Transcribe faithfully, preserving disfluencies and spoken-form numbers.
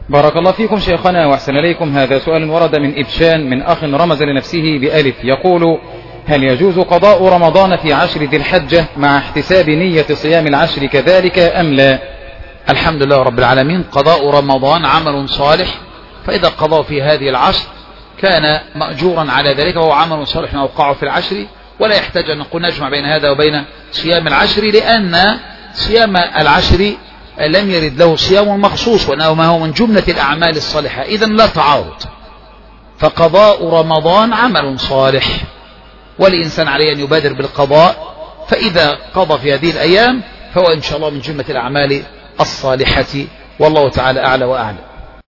بارك الله فيكم شيخنا وأحسن إليكم. هذا سؤال ورد من إبشان من أخ رمز لنفسه بألف، يقول: هل يجوز قضاء رمضان في عشر ذي الحجة مع احتساب نية صيام العشر كذلك أم لا؟ الحمد لله رب العالمين. قضاء رمضان عمل صالح، فإذا قضى في هذه العشر كان مأجورا على ذلك، وهو عمل صالح أوقعه في العشر، ولا يحتاج أن نقول نجمع بين هذا وبين صيام العشر، لأن صيام العشر لم يرد له صيام مخصوص، وأنه ما هو من جملة الأعمال الصالحة، إذن لا تعارض. فقضاء رمضان عمل صالح، والإنسان عليه أن يبادر بالقضاء، فإذا قضى في هذه الأيام فهو إن شاء الله من جملة الأعمال الصالحة، والله تعالى أعلى وأعلم.